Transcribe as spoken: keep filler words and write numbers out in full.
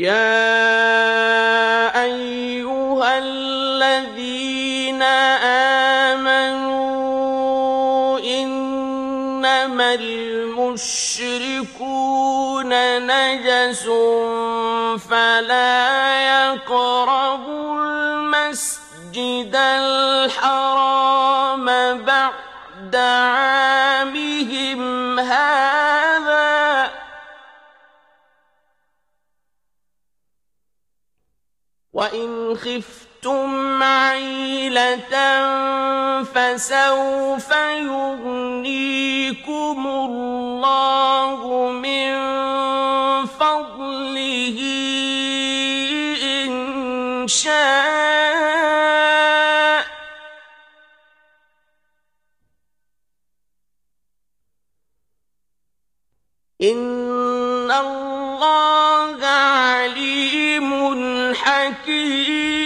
يَا أَيُّهَا الَّذِينَ آمَنُوا إِنَّمَا الْمُشْرِكُونَ نَجَسٌ فَلَا يَقْرَبُوا الْمَسْجِدَ الْحَرَامَ بَعْدَ عَامِهِمْ هَٰذَا ۚ وَإِنْ خِفْتُمْ عَيْلَةً فَسَوْفَ يُغْنِيكُمُ اللَّهُ مِن فَضْلِهِ إِن شَاءَ ۚ إِنَّ اللَّهَ عَلِيمٌ حَكِيمٌ.